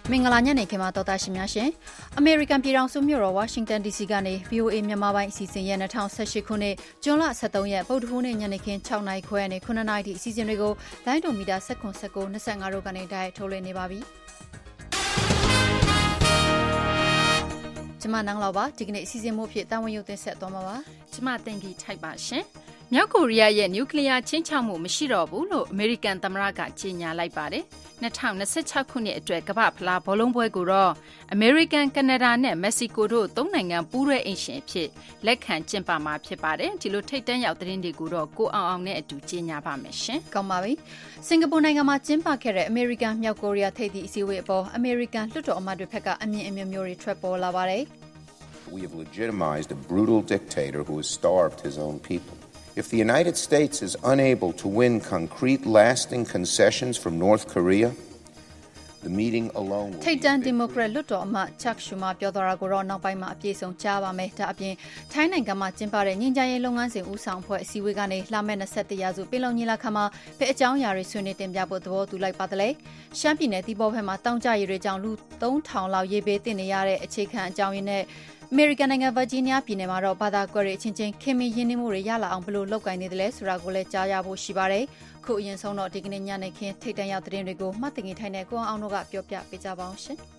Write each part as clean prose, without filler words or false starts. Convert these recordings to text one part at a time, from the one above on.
မင်္ဂလာညနေခင်းမှာတော်သားရှင်များရှင်အမေရိကန်ပြည်ထောင်စုမြို့တော်ဝါရှင်တန် DC ကနေ VOA မြန်မာပိုင်းအစီအစဉ်ရဲ့2018ခုနှစ်ဇွန်လ23ရက်ဗုဒ္ဓဟူးနေ့ညနေခင်း6နာရီခွဲနဲ့9နာရီအစီအစဉ်တွေကိုလိုင်းဒိုမီတာ19 19 25တို့ကနေတိုက်ထုတ်လွှင့်နေပါပြီကျမနန်းလောက်ပါဒီကနေ့အစီအစဉ်မို့ဖြစ်တာဝန်ယူတင်ဆက်သွားမှာပါကျမတင်ကြီးထိုက်ပါရှင်မြောက်ကိုရီးယားရဲ့နျူကလ িয়ার ချင်းချောက်မှုမရှိတော့ဘူးလို့အမေရိကန်သမ္မတကကြေညာလိုက်ပါတယ်2026ခုနှစ်အတွက်ကမ္ဘာဖလားဘောလုံးပွဲကိုတော့အမေရိကန်ကနေဒါနဲ့မက္ကဆီကိုတို့၃နိုင်ငံပူးတွဲအင်ရှင်အဖြစ်လက်ခံကျင်းပမှာဖြစ်ပါတယ်ဒီလိုထိပ်တန်းရောက်သတင်းတွေကိုတော့ကိုအောင်အောင်နဲ့အတူကြေညာပါမယ်ရှင်ကောင်းပါပြီစင်ကာပူနိုင်ငံမှာကျင်းပခဲ့တဲ့အမေရိကန်မြောက်ကိုရီးယားထိပ်သီးအစည်းအဝေးအပေါ်အမေရိကန်လွှတ်တော်အမတ်တွေဘက်ကအမြင်အမျိုးမျိုးတွေထွက်ပေါ်လာပါတယ် We have legitimized a brutal dictator who has starved his own people. If the United States is unable to win concrete, lasting concessions from North Korea, the meeting alone will be... ထိပ်တန်းဒီမိုကရက်လွှတ်တော်အမတ် Chuck Schumer ပြောသွားတာကိုတော့နောက်ပိုင်းမှာအပြည့်စုံကြားပါမယ်။ဒါအပြင်ထိုင်းနိုင်ငံမှာကျင်းပတဲ့ငြိမ်းချမ်းရေးလုပ်ငန်းစဉ်ဦးဆောင်အဖွဲ့အစည်းအဝေးကနေလာမယ့်21ရာစုပင်လုံညီလာခံမှာဘယ်အကြောင်းအရာတွေဆွေးနွေးတင်ပြဖို့သဘောတူလိုက်ပါသလဲ။ရှမ်းပြည်နယ်ဒီပေါ်ဘက်မှာတောင်ကျရေတွေကြောင့်လူ3000လောက်ရေဘေးသင့်နေရတဲ့အခြေခံအကြောင်းရင်းနဲ့အမေရိကန်နိုင်ငံဗာဂျီးနီးယားပြည်နယ်မှာတော့ဘာသာကွဲတွေအချင်းချင်းခင်မင်ရင်းနှီးမှုတွေရလာအောင်ဘယ်လိုလုပ်ကိုင်နေသလဲဆိုတာကိုလည်းကြားရဖို့ရှိပါတယ်။ခုအရင်ဆုံးတော့ဒီကနေ့ညနေခင်းထိပ်တန်းရောက်သတင်းတွေကိုမှတ်တင်ထိုင်တဲ့ကိုအောင်တို့ကပြောပြပေးကြပါအောင်ရှင်။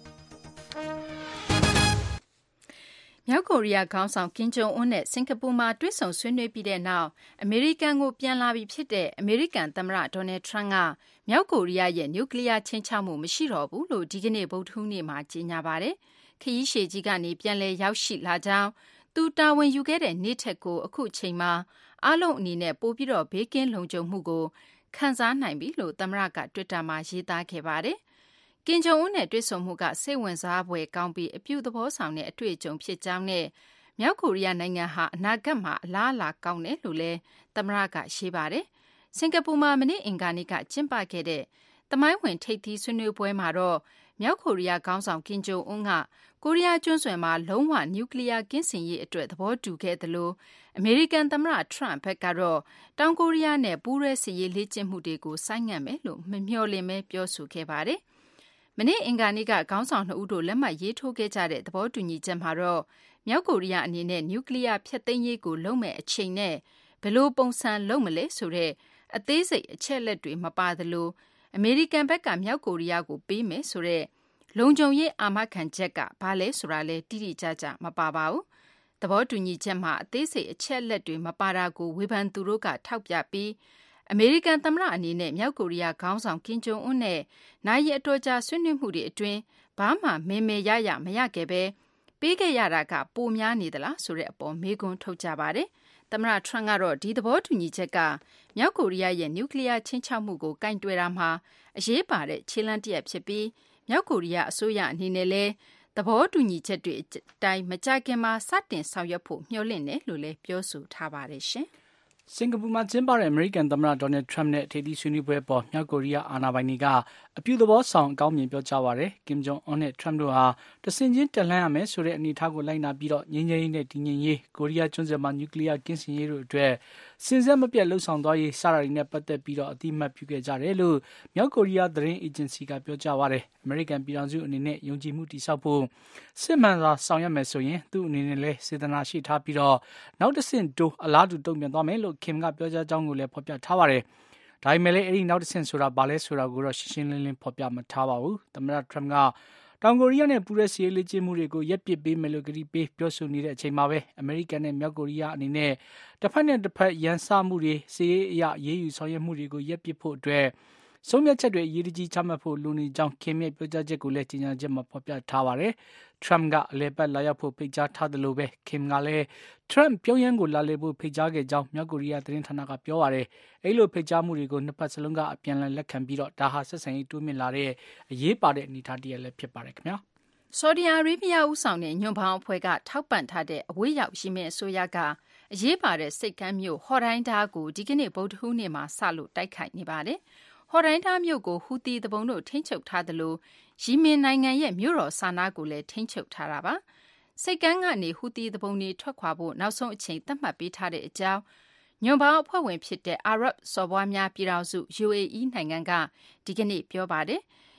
မြောက်ကိုရီးယားခေါင်းဆောင်ကင်ဂျုံအွန်းနဲ့စင်ကာပူမှာတွေ့ဆုံဆွေးနွေးပြီးတဲ့နောက်အမေရိကန်ကိုပြန်လာပြီးဖြစ်တဲ့အမေရိကန်သမ္မတဒေါ်နယ်ထရန့်ကမြောက်ကိုရီးယားရဲ့နျူကလ িয়ার ချင်းချောက်မှုမရှိတော့ဘူးလို့ဒီကနေ့ဗုဒ္ဓဟူးနေ့မှာကြေညာပါတယ်။ခရီးရှည်ကြီးကနေပြန်လည်ရောက်ရှိလာကြောင်းသူတာဝန်ယူခဲ့တဲ့နေ့ထက်ကိုအခုချိန်မှာအားလုံးအနေနဲ့ပိုပြီးတော့ဘေးကင်းလုံခြုံမှုကိုခံစားနိုင်ပြီလို့သမ္မတကတွစ်တာမှာရေးသားခဲ့ပါတယ်။ကင်ဂျုံအွန်းနဲ့တွေ့ဆုံမှုကစိတ်ဝင်စားဖွယ်ကောင်းပြီးအပြုသဘောဆောင်တဲ့အတွေ့အကြုံဖြစ်ကြောင်းနဲ့မြောက်ကိုရီးယားနိုင်ငံဟာအနာဂတ်မှာအလားအလာကောင်းတယ်လို့လည်းသမ္မတကရေးပါတယ်။စင်ကာပူမှာမနေ့အင်္ဂါနေ့ကကျင်းပခဲ့တဲ့သမိုင်းဝင်ထိပ်သီးဆွေးနွေးပွဲမှာတော့မြောက်ကိုရီးယားခေါင်းဆောင်ကင်ဂျုံအွန်းကကိုရီးယားကျွန်းဆွယ်မှာလုံးဝနျူကလ িয়ার ကင်းစင်ရေးအတွက်သဘောတူခဲ့သလိုအမေရိကန်သမ္မတထရန့်ဘက်ကတော့တောင်ကိုရီးယားနဲ့ပူးရဲစစ်ရေးလေ့ကျင့်မှုတွေကိုဆိုင်းငံ့မယ်လို့မမျှော်လင့်ပဲပြောဆိုခဲ့ပါတယ်။မနေ့အင်္ဂါနေ့ကခေါင်းဆောင်2ဦးတို့လက်မှတ်ရေးထိုးခဲ့ကြတဲ့သဘောတူညီချက်မှာတော့မြောက်ကိုရီးယားအနေနဲ့နျူကလ িয়ার ဖျက်သိမ်းရေးကိုလုပ်မဲ့အချိန်နဲ့ဘယ်လိုပုံစံလုပ်မလဲဆိုတဲ့အသေးစိတ်အချက်လက်တွေမပါသလိုအမေရိကန်ဘက်ကမြောက်ကိုရီးယားကိုပေးမယ်ဆိုတဲ့လုံခြုံရေးအာမခံချက်ကဘာလဲဆိုတာလဲတိတိကျကျမပါပါဘူး။သဘောတူညီချက်မှာအသေးစိတ်အချက်လက်တွေမပါတာကိုဝေဖန်သူတို့ကထောက်ပြပြီးအမေရိကန်သမ္မတအနေနဲ့မြောက်ကိုရီးယားခေါင်းဆောင်ကင်ဂျုံအွန်းနဲ့နိုင်ရအတော်ကြာဆွေးနွေးမှုတွေအတွင်းဘာမှမဲရမရခဲ့ပဲပေးခဲ့ရတာကပိုများနေသလားဆိုတဲ့အပေါ်မေးခွန်းထုတ်ကြပါတယ်။သမ္မတထရန့်ကတော့ဒီသဘောတူညီချက်ကမြောက်ကိုရီးယားရဲ့နျူကလ িয়ার ချင်းချောက်မှုကိုကန့်တွယ်တာမှာအရေးပါတဲ့ခြေလှမ်းတစ်ရပ်ဖြစ်ပြီးမြောက်ကိုရီးယားအစိုးရအနေနဲ့လည်းသဘောတူညီချက်တွေအတိုင်းမကြခင်မှာစတင်ဆောင်ရွက်ဖို့မျှော်လင့်တယ်လို့လည်းပြောဆိုထားပါတယ်ရှင်။စင်ကာပူမှာကျင်းပတဲ့အမေရိကန်သမ္မတဒေါ်နယ်ထရန့်နဲ့ထိပ်သီးဆွေးနွေးပွဲပေါ်မြောက်ကိုရီးယားအာဏာပိုင်တွေကအပြုသဘောဆောင်အကောင်းမြင်ပြောကြားပါတယ်။ကင်ဂျုံအွန်းနဲ့ထရန့်တို့ဟာတဆင့်ချင်းတက်လှမ်းရမယ်ဆိုတဲ့အနေအထားကိုလိုက်နာပြီးတော့ငြိမ်းချမ်းရေးနဲ့တည်ငြိမ်ရေးကိုရီးယားကျွန်းဆွယ်မှာနျူကလ িয়ার ကင်းစင်ရေးတို့အတွက်စင်ဆက်မပြတ်လှုပ်ဆောင်သွားရေးစတာတွေနဲ့ပတ်သက်ပြီးတော့အတိအမှတ်ပြုခဲ့ကြတယ်လို့မြောက်ကိုရီးယားသတင်းအေဂျင်စီကပြောကြားပါတယ်။အမေရိကန်ပြည်ထောင်စုအနေနဲ့ယုံကြည်မှုတည်ဆောက်ဖို့စစ်မှန်စွာဆောင်ရွက်မယ်ဆိုရင်သူ့အနေနဲ့လည်းစေတနာရှိထားပြီးတော့နောက်တစ်ဆင့်တိုးအလားတူတုံ့ပြန်သွားမယ်လို့ခင်ကပြောကြားကြောင်းကိုလည်းဖော်ပြထားပါတယ်။ဒါပေမဲ့လည်းအဲ့ဒီနောက်တစ်ဆင့်ဆိုတာဘာလဲဆိုတာကိုတော့ရှင်းရှင်းလင်းလင်းဖော်ပြမထားပါဘူး။သမ္မတထရန့်ကတောင်ကိုရီးယားနဲ့ပူးရဲစစ်ရေးလေ့ကျင့်မှုတွေကိုရပ်ပစ်ပေးမယ်လို့ကတိပေးပြောဆိုနေတဲ့အချိန်မှာပဲအမေရိကန်နဲ့မြောက်ကိုရီးယားအနေနဲ့တစ်ဖက်နဲ့တစ်ဖက်ရန်စမှုတွေစစ်ရေးအရရေးယူဆောင်ရွက်မှုတွေကိုရပ်ပစ်ဖို့အတွက်ဆုံးဖြတ်ချက်တွေအရေးကြီးချမှတ်ဖို့လိုနေကြောင်းခင်ရဲ့ပြောကြားချက်ကိုလည်းကြေညာချက်မှာဖော်ပြထားပါတယ်။ Trump ကအလဲပတ်လာရောက်ဖို့ဖိတ်ကြားထားတယ်လို့ပဲခင်ကလည်း Trump ပြုံးရန်ကိုလာလေဖို့ဖိတ်ကြားခဲ့ကြောင်းမြောက်ကိုရီးယားသတင်းဌာနကပြောပါတယ်။အဲ့လိုဖိတ်ကြားမှုတွေကိုနှစ်ဖက်စလုံးကအပြန်အလှန်လက်ခံပြီးတော့ဒါဟာဆက်ဆံရေးတိုးမြင့်လာတဲ့အရေးပါတဲ့အနေအထားတစ်ရပ်လည်းဖြစ်ပါတယ်ခင်ဗျာ။ဆော်ဒီအာရေဗျဦးဆောင်တဲ့ညွန့်ပေါင်းအဖွဲ့ကထောက်ပံ့ထားတဲ့အဝေးရောက်ယီမင်အစိုးရကအရေးပါတဲ့စိတ်ကမ်းမြို့ဟော်ဒိုင်းဒါကိုဒီကနေ့ဗုဒ္ဓဟူးနေ့မှာစလို့တိုက်ခိုက်နေပါတယ်။ဟော်ဒိုင်းဒါမြို့ကိုဟူသီသူပုန်တို့ထိန်းချုပ်ထားသလိုယီမင်နိုင်ငံရဲ့မြို့တော်ဆာနာကိုလည်းထိန်းချုပ်ထားတာပါ။စိတ်ကမ်းကနေဟူသီသူပုန်တွေထွက်ခွာဖို့နောက်ဆုံးအချိန်သတ်မှတ်ပေးထားတဲ့အကြောင်းညွန့်ပေါင်းအဖွဲ့ဝင်ဖြစ်တဲ့အာရပ်စော်ဘွားများပြည်ထောင်စု UAE နိုင်ငံကဒီကနေ့ပြောပါတယ်။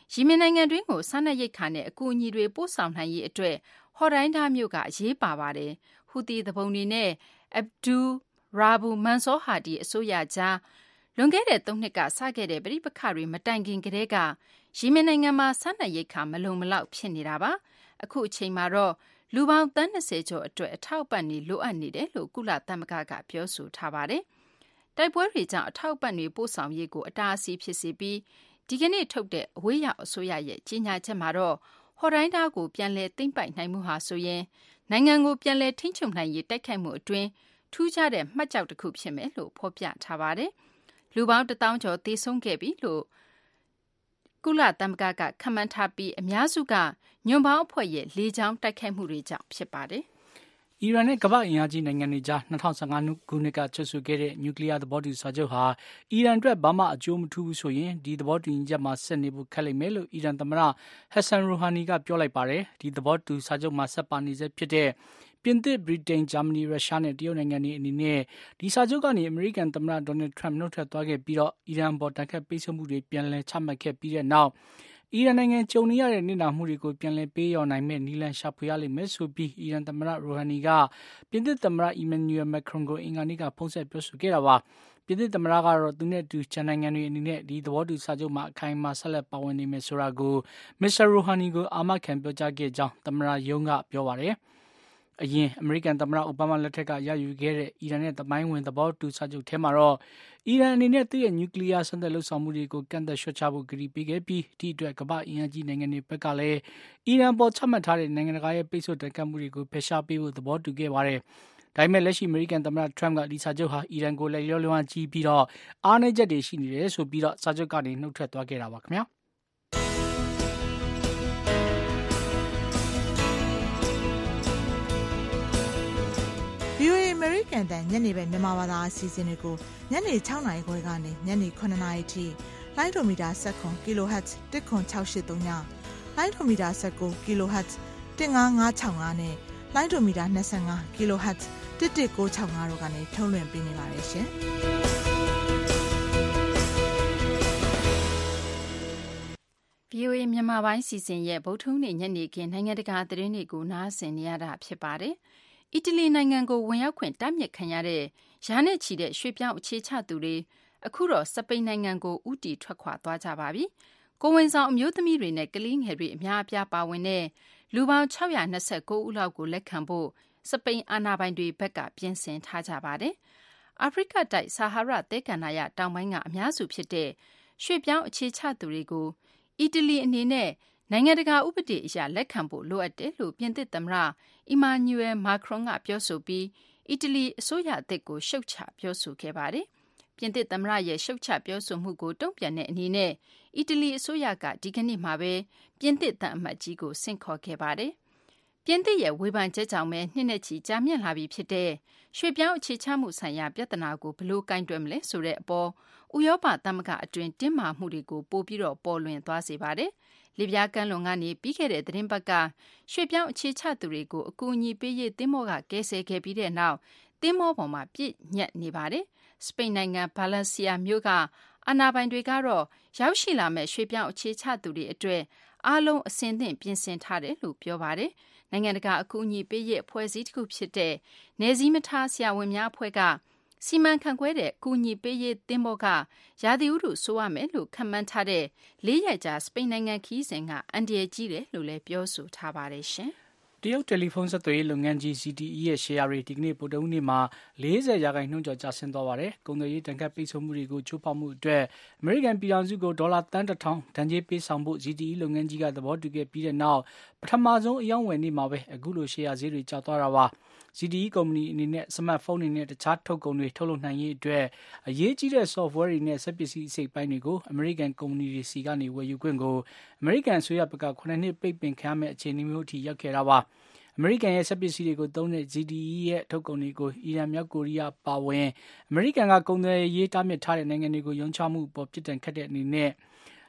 ရီမင်နိုင်ငံတွင်းကိုစားနပ်ရိက္ခာနဲ့အကူအညီတွေပို့ဆောင်နိုင်ရေးအတွက်ဟော်ဒိုင်းဒါမြို့ကအရေးပါပါတယ်။ဟူသီသူပုန်တွေနဲ့အဗ်ဒူရာဘူမန်စောဟာဒီအစိုးရကြားလွန်ခဲ့တဲ့3နှစ်ကစခဲ့တဲ့ပဋိပက္ခတွေမတိုင်ခင်ကတည်းကရီမင်နိုင်ငံမှာစားနပ်ရိက္ခာမလုံမလောက်ဖြစ်နေတာပါ။အခုအချိန်မှာတော့လူပေါင်းသန်း20ကျော်အတွက်အထောက်အပံ့တွေလိုအပ်နေတယ်လို့ကုလသမဂ္ဂကပြောဆိုထားပါတယ်။တိုက်ပွဲတွေကြောင့်အထောက်အပံ့တွေပို့ဆောင်ရေးကိုအတားအဆီးဖြစ်စေပြီးဒီကနေ့ထုတ်တဲ့အဝေးရောက်အစိုးရရဲ့ကြေညာချက်မှာတော့ဟော်ဒိုင်းဒါကိုပြန်လည်သိမ်းပိုက်နိုင်မှုဟာဆိုရင်နိုင်ငံကိုပြန်လည်ထိန်းချုပ်နိုင်ရေးတိုက်ခိုက်မှုအတွင်းထူးခြားတဲ့မှတ်ကျောက်တစ်ခုဖြစ်မယ်လို့ဖော်ပြထားပါတယ်။လူပေါင်း1000ကျော်သေဆုံးခဲ့ပြီလို့ကုလသမဂ္ဂကခန့်မှန်းထားပြီးအများစုကညွန့်ပေါင်းအဖွဲ့ရဲ့လေကြောင်းတိုက်ခိုက်မှုတွေကြောင့်ဖြစ်ပါတယ်။အီရန်နဲ့ကမ္ဘာ့အင်အားကြီးနိုင်ငံတွေကြား2015ခုနှစ်ကချုပ်ဆိုခဲ့တဲ့နျူကလ িয়ার သဘောတူစာချုပ်ဟာအီရန်အတွက်ဘာမှအကျိုးမထူးဘူးဆိုရင်ဒီသဘောတူညီချက်မှာဆက်နေဖို့ခက်လိမ့်မယ်လို့အီရန်သမ္မတဟက်ဆန်ရူဟာနီကပြောလိုက်ပါတယ်။ဒီသဘောတူစာချုပ်မှာဆက်ပါနေစေဖြစ်တဲ့ပြင်သစ်၊ဗြိတိန်၊ဂျာမနီ၊ရုရှားနဲ့တရုတ်နိုင်ငံတွေအနေနဲ့ဒီစာချုပ်ကနေအမေရိကန်သမ္မတဒေါ်နယ်ထရမ့်နှုတ်ထွက်သွားခဲ့ပြီးတော့အီရန်ပေါ်တိုက်ခိုက်ပိတ်ဆို့မှုတွေပြန်လည်ချမှတ်ခဲ့ပြီးတဲ့နောက်အီရန်နိုင်ငံကြုံနေရတဲ့နစ်နာမှုတွေကိုပြန်လည်ပေးရောနိုင်မဲ့နည်းလမ်းရှာဖွေရလိမ့်မယ်ဆိုပြီးအီရန်သမ္မတရူဟာနီကပြင်သစ်သမ္မတအီမန်နျူရယ်မက်ခရွန်ကိုအင်္ဂါနေ့ကဖုန်းဆက်ပြောဆိုခဲ့တာပါ။ပြင်သစ်သမ္မတကတော့သူနဲ့အတူကျန်နိုင်ငံတွေအနေနဲ့ဒီသဘောတူစာချုပ်မှာအခိုင်အမာဆက်လက်ပါဝင်နေမယ်ဆိုတာကိုမစ္စတာရူဟာနီကိုအာမခံပြောကြားခဲ့ကြောင်းသမ္မတရုံးကပြောပါတယ်။အရင်အမေရိကန်သမ္မတအိုဘားမားလက်ထက်ကရယူခဲ့တဲ့အီရန်နဲ့သမိုင်းဝင်သဘောတူစာချုပ်ထဲမှာတော့အီရန်အနေနဲ့သူ့ရဲ့နျူကလ িয়ার စမ်းသပ်လှုပ်ဆောင်မှုတွေကိုကန့်သတ်လျှော့ချဖို့ကတိပေးခဲ့ပြီးဒီအတွက်ကမ္ဘာ့အင်အားကြီးနိုင်ငံတွေဘက်ကလည်းအီရန်ပေါ်ချမှတ်ထားတဲ့နိုင်ငံတကာရဲ့ပိတ်ဆို့တိုက်ခိုက်မှုတွေကိုဖယ်ရှားပေးဖို့သဘောတူခဲ့ပါတယ်။ဒါပေမဲ့လက်ရှိအမေရိကန်သမ္မတထရမ့်ကဒီစာချုပ်ဟာအီရန်ကိုလည်းလျော့ကြီးပြီးတော့အားနည်းချက်တွေရှိနေတယ်ဆိုပြီးတော့စာချုပ်ကနေနှုတ်ထွက်သွားခဲ့တာပါခင်ဗျာ။ VOA အမေရိကန်တန်ညနေပဲမြန်မာဘာသာအစီအစဉ်တွေကိုညနေ6နာရီခွဲကနေညနေ9နာရီထိလိုင်းဒိုမီတာ19 kHz 10683ညလိုင်းဒိုမီတာ19 kHz 15565နဲ့လိုင်းဒိုမီတာ25 kHz 11965တို့ကနေထုတ်လွှင့်ပေးနေပါတယ်ရှင်။ VOA မြန်မာပိုင်းစီစဉ်ရဲ့ဗုဒ္ဓဟူးနေ့ညနေခင်းနိုင်ငံတကာသတင်းတွေကိုနားဆင်နေရတာဖြစ်ပါတယ်။အီတလီနိုင်ငံကိုဝင်ရောက်ခွင့်တားမြစ်ခံရတဲ့ရာနဲ့ချီတဲ့ရွှေ့ပြောင်းအခြေချသူတွေအခုတော့စပိန်နိုင်ငံကိုဦးတည်ထွက်ခွာသွားကြပါပြီ။ကိုဝင်ဆောင်အမျိုးသမီးတွေနဲ့ကလေးငယ်တွေအများအပြားပါဝင်တဲ့လူပေါင်း629ဦးလောက်ကိုလက်ခံဖို့စပိန်အာဏာပိုင်တွေဘက်ကပြင်ဆင်ထားကြပါတယ်။အာဖရိကတိုက်ဆာဟာရသဲကန္တာရတောင်ပိုင်းကအများစုဖြစ်တဲ့ရွှေ့ပြောင်းအခြေချသူတွေကိုအီတလီအနေနဲ့နိုင်ငံတကာဥပဒေအရလက်ခံဖို့လိုအပ်တယ်လို့ပြင်သစ်သမ္မတအီမာနျူရယ်မာခရွန်ကပြောဆိုပြီးအီတလီအစိုးရအသစ်ကိုရှုတ်ချပြောဆိုခဲ့ပါတယ်။ပြင်သစ်သမ္မတရဲ့ရှုတ်ချပြောဆိုမှုကိုတုံ့ပြန်တဲ့အနေနဲ့အီတလီအစိုးရကဒီကနေ့မှာပဲပြင်သစ်သံအမတ်ကြီးကိုဆင့်ခေါ်ခဲ့ပါတယ်။ပြင်သစ်ရဲ့ဝေဖန်ချက်ကြောင့်ပဲနှစ်နဲ့ချီကြာမြင့်လာပြီဖြစ်တဲ့ရွှေ့ပြောင်းအခြေချမှုဆိုင်ရာပြဿနာကိုဘယ်လိုကင်တွယ်မလဲဆိုတဲ့အပေါ်ဥရောပသမဂ္ဂအတွင်းတင်းမာမှုတွေကိုပိုပြီးတော့ပေါ်လွင်သွားစေပါတယ်။လစ်ဗျားကမ်းလွန်ကနေပြီးခဲ့တဲ့သတင်းပတ်ကရွှေ့ပြောင်းအခြေချသူတွေကိုအကူအညီပေးရေးသင်္ဘောကကယ်ဆယ်ခဲ့ပြီးတဲ့နောက်သင်္ဘောပေါ်မှာပြည့်ညက်နေပါတယ်။စပိန်နိုင်ငံဗာလန်စီယာမြို့ကအာဏာပိုင်တွေကတော့ရောက်ရှိလာမဲ့ရွှေ့ပြောင်းအခြေချသူတွေအတွက်အားလုံးအဆင်သင့်ပြင်ဆင်ထားတယ်လို့ပြောပါတယ်။နိုင်ငံတကာအကူအညီပေးရေးအဖွဲ့အစည်းတစ်ခုဖြစ်တဲ့နယ်စည်းမထားဆရာဝန်များအဖွဲ့ကစီမံခန့်ခွဲတဲ့ကူညီပေးရေးသင်္ဘောကရာသီဥတုဆိုးရမယ်လို့ခန့်မှန်းထားတဲ့၄ရက်ကြာစပိန်နိုင်ငံခီးစဉ်ကအန္တရာယ်ကြီးတယ်လို့လည်းပြောဆိုထားပါတယ်ရှင်။တရုတ်တယ်လီဖုန်းဆက်သွယ်ရေးလုပ်ငန်းကြီး ZTE ရဲ့ရှယ်ယာတွေဒီကနေ့ဗုဒ္ဓဟူးနေ့မှာ40%ကျော်ကျဆင်းသွားပါတယ်။ကုန်သွယ်ရေးတန်ခတ်ပိတ်ဆို့မှုတွေကိုချိုးဖောက်မှုအတွက်အမေရိကန်ပြည်ထောင်စုကိုဒေါ်လာသန်း1000ဒဏ်ကြေးပေးဆောင်ဖို့ ZTE လုပ်ငန်းကြီးကသဘောတူခဲ့ပြီးတဲ့နောက်ပထမဆုံးအယောင်းဝယ်နေ့မှာပဲအခုလိုရှယ်ယာဈေးတွေကျသွားတာပါ။ ZTE ကုမ္ပဏီအနေနဲ့စမတ်ဖုန်းတွေနဲ့တခြားထုတ်ကုန်တွေထုတ်လုပ်နိုင်ရေးအတွက်အရေးကြီးတဲ့ software တွေနဲ့စက်ပစ္စည်းအစိတ်ပိုင်းတွေကိုအမေရိကန်ကုမ္ပဏီတွေစီကနေဝယ်ယူခွင့်ကိုအမေရိကန်အစိုးရဘက်က9နှစ်ပိတ်ပင်ခံရမယ့်အခြေအနေမျိုးအထိရောက်ခဲ့တာပါ။အမေရိကန်ရဲ့စက်ပစ္စည်းတွေကိုသုံးတဲ့ ZTE ရဲ့ထုတ်ကုန်တွေကိုအီရန်မြောက်ကိုရီးယားပါဝင်အမေရိကန်ကကုန်သွယ်ရေးတားမြစ်ထားတဲ့နိုင်ငံတွေကိုယုံချမှုပေါ်ပြစ်ဒဏ်ခတ်တဲ့အနေနဲ့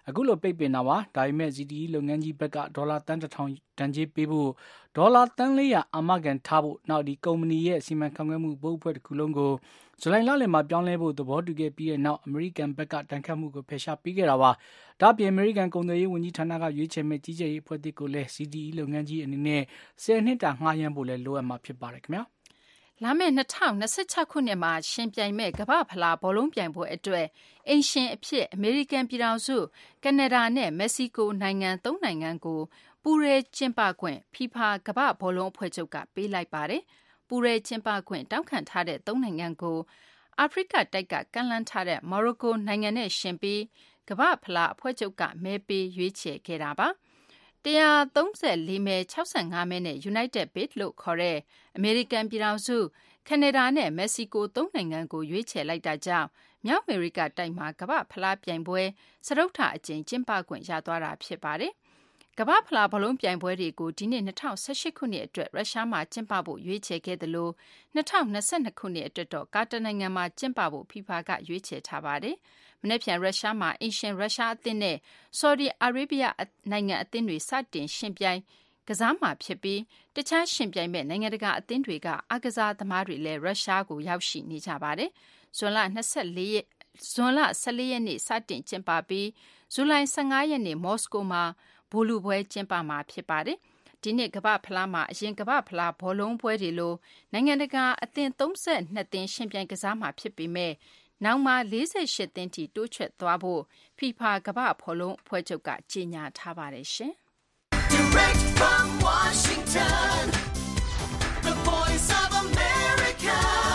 အခုလိုပိတ်ပင်တာပါဒါပေမဲ့ ZTE လုပ်ငန်းကြီးဘက်ကဒေါ်လာတန်း1000တန်ကြေးပေးဖို့ဒေါ်လာတန်း400အာမခံထားဖို့နောက်ဒီကုမ္ပဏီရဲ့စီမံခန့်ခွဲမှုဘုတ်အဖွဲ့တစ်ခုလုံးကိုဇူလိုင်လလယ်မှာပြောင်းလဲဖို့သဘောတူခဲ့ပြီးတဲ့နောက်အမေရိကန်ဘက်ကတန်ခတ်မှုကိုဖယ်ရှားပေးခဲ့တာပါဒါ့အပြင်အမေရိကန်ကုန်သွယ်ရေးဝန်ကြီးဌာနကရွေးချယ်မဲ့ကြီးကြပ်ရေးအဖွဲ့အသစ်ကိုလည်း ZTE လုပ်ငန်းကြီးအနေနဲ့10နှစ်တာငှားရမ်းဖို့လည်းလိုအပ်မှာဖြစ်ပါတယ်ခင်ဗျာလာမယ့်2026ခုနှစ်မှာရှင်ပြိုင်မဲ့ကမ္ဘာဖလားဘောလုံးပြိုင်ပွဲအတွက်အိမ်ရှင်အဖြစ်အမေရိကန်ပြည်ထောင်စုကနေဒါနဲ့မက္ကဆီကိုနိုင်ငံ၃နိုင်ငံကိုပူးရဲကျင်းပခွင့် FIFA ကမ္ဘာဘောလုံးအဖွဲ့ချုပ်ကပေးလိုက်ပါတယ်ပူးရဲကျင်းပခွင့်တောင်းခံထားတဲ့၃နိုင်ငံကိုအာဖရိကတိုက်ကကန့်လန့်ထားတဲ့မော်ရိုကိုနိုင်ငံနဲ့ရှင်ပြီးကမ္ဘာဖလားအဖွဲ့ချုပ်ကမဲပေးရွေးချယ်ခဲ့တာပါ134မဲ65မဲနဲ့ United Bid လို့ခေါ်တဲ့အမေရိကန်ပြည်ထောင်စုကနေဒါနဲ့မက္ကဆီကို၃နိုင်ငံကိုရွေးချယ်လိုက်တာကြောင့်မြောက်အမေရိကတိုက်မှာကမ္ဘာဖလားပြိုင်ပွဲစတုတ္ထအကြိမ်ကျင်းပခွင့်ရသွားတာဖြစ်ပါတယ်ကမ္ဘာဖလားဘောလုံးပြိုင်ပွဲတွေကိုဒီနှစ်2018ခုနှစ်အတွက်ရုရှားမှာကျင်းပဖို့ရွေးချယ်ခဲ့တယ်လို့2022ခုနှစ်အတွက်တော့ကာတာနိုင်ငံမှာကျင်းပဖို့ FIFA ကရွေးချယ်ထားပါတယ်မနေ့ပြန်ရုရှားမှာအင်ရှင်ရုရှားအသင်းနဲ့ဆော်ဒီအာရေဗျနိုင်ငံအသင်းတွေစတင်ရှင်ပြိုင်ကစားမှာဖြစ်ပြီးတခြားရှင်ပြိုင်မဲ့နိုင်ငံတကာအသင်းတွေကအားကစားသမားတွေလည်းရုရှားကိုရောက်ရှိနေကြပါတယ်ဇွန်လ14ရက်နေ့စတင်ကျင်းပပြီးဇူလိုင်15ရက်နေ့မော်စကိုမှာဘောလူပွဲကျင်းပမှာဖြစ်ပါတယ်ဒီနှစ်ကမ္ဘာဖလားမှာအရင်ကမ္ဘာဖလားဘောလုံးပွဲတွေလိုနိုင်ငံတကာအသင်း32သင်းရှင်ပြိုင်ကစားမှာဖြစ်ပေမဲ့နောက်မှာ48သင်းထိတိုးချဲ့သွားဖို့ FIFA ကမ္ဘာဘောလုံးအဖွဲ့ချုပ်ကကြေညာထားပါတယ်ရှင်။ Direct from Washington, the Voice of America,